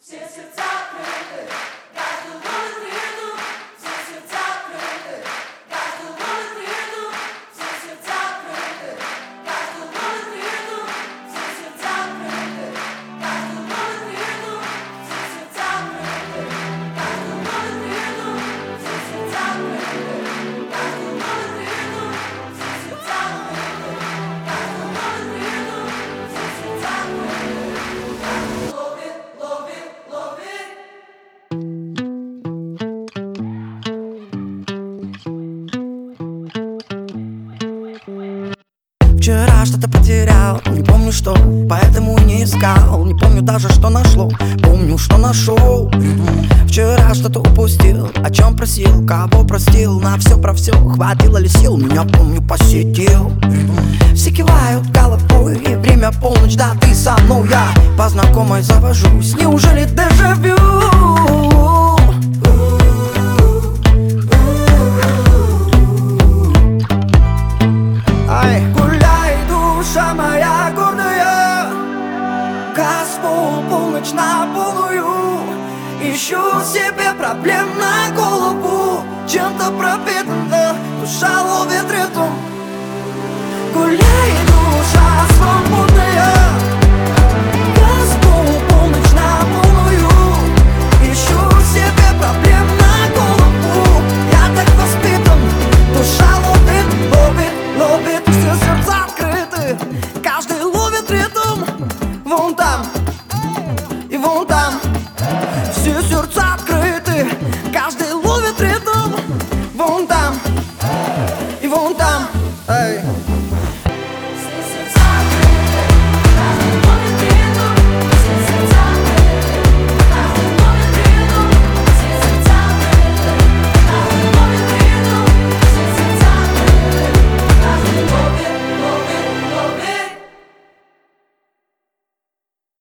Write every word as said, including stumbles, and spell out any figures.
Все сердца открыты, каждый ловит ритм. Все сердца открыты, каждый ловит ритм. Все сердца открыты, каждый ловит ритм. Все сердца открыты, каждый ловит ритм. Все сердца открыты, каждый ловит ритм. Все сердца открыты, каждый ловит ритм. Все сердца открыты, каждый ловит ритм. Все сердца открыты, каждый ловит, ловит, ловит. Вчера что-то потерял, не помню что, поэтому и не искал. Не помню даже, что нашло, помню, что нашел. Вчера что-то упустил, о чем просил, кого простил. На все про все, хватило ли сил, меня, помню, посетил. Все кивают головой, и время полночь, да ты со мной. Я по знакомой завожусь, неужели дежавю? Ай, гуляй, душа моя гордая, Газпол, полночь на полную. Ищу себе проблем на голову, чем-то пропитана, душа ловит ритм. Гуляй, душа свободная, Газпол, полночь на полную. Ищу себе проблем на голову, я так воспитан, душа ловит, ловит, ловит. Все сердца открыты, каждый ловит ритм. Вон там и вон там.